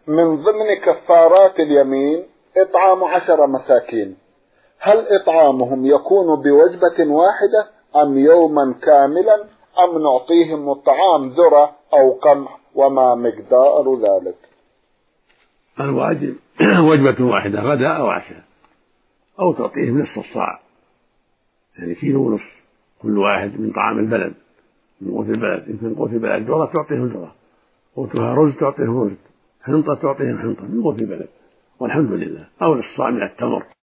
من ضمن كفارات اليمين إطعام 10 مساكين. هل إطعامهم يكون بوجبة واحدة أم يوما كاملا أم نعطيهم الطعام ذرة أو قمح وما مقدار ذلك؟ الواجب وجبة واحدة غداء أو عشاء، أو تعطيهم نصف الصاع، يعني كيلو ونصف كل واحد من طعام البلد، من قوت البلد. يمكن قوت البلد ذرة تعطيهم ذرة، قوتها رز تعطيهم رز، حنطة تعطيهم حنطة من قوت البلد، والحمد لله. أو نصف صاع من التمر.